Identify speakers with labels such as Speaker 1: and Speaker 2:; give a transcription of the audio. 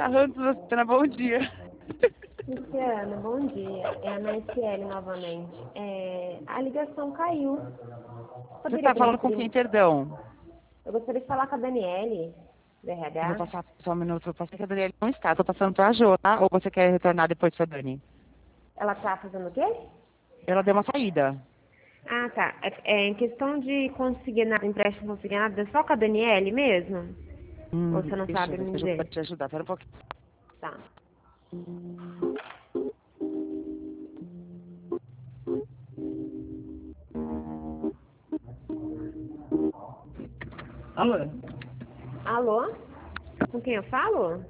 Speaker 1: Rantos, Luciana, bom dia.
Speaker 2: Luciana, bom dia. É a Marciele novamente. A ligação caiu.
Speaker 1: Você
Speaker 2: Poderia
Speaker 1: está falando com quem,
Speaker 2: transferir?
Speaker 1: perdão?
Speaker 2: Eu gostaria de falar com a Daniele, do
Speaker 1: Eu vou
Speaker 2: RH.
Speaker 1: passar só um minuto, vou passar que a Daniela não está. Estou passando para a Jo, tá? Ou você quer retornar depois para a Dani?
Speaker 2: Ela tá fazendo o quê?
Speaker 1: Ela deu uma saída.
Speaker 2: Ah, tá. Em questão de consignado, empréstimo consignado, é só com a Daniele mesmo? Ou você não
Speaker 1: Deixa
Speaker 2: sabe
Speaker 1: eu ver
Speaker 2: me
Speaker 1: se a Jo
Speaker 2: dizer?
Speaker 1: pode te ajudar. Pera um pouquinho.
Speaker 2: Tá.
Speaker 1: Alô?
Speaker 2: Alô? Com quem eu falo?